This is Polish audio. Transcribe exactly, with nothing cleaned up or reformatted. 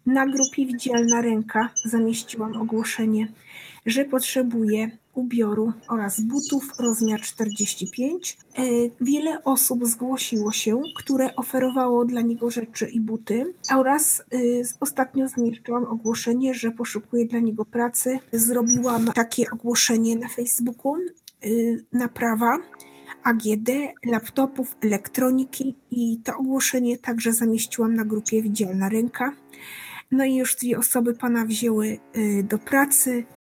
Na grupie Widzialna Ręka zamieściłam ogłoszenie, że potrzebuję ubioru oraz butów rozmiar czterdzieści pięć. Wiele osób zgłosiło się, które oferowało dla niego rzeczy i buty, oraz ostatnio zamieszczałam ogłoszenie, że poszukuję dla niego pracy. Zrobiłam takie ogłoszenie na Facebooku, naprawa A G D, laptopów, elektroniki, i to ogłoszenie także zamieściłam na grupie Widzialna Ręka. No i już dwie osoby pana wzięły do pracy.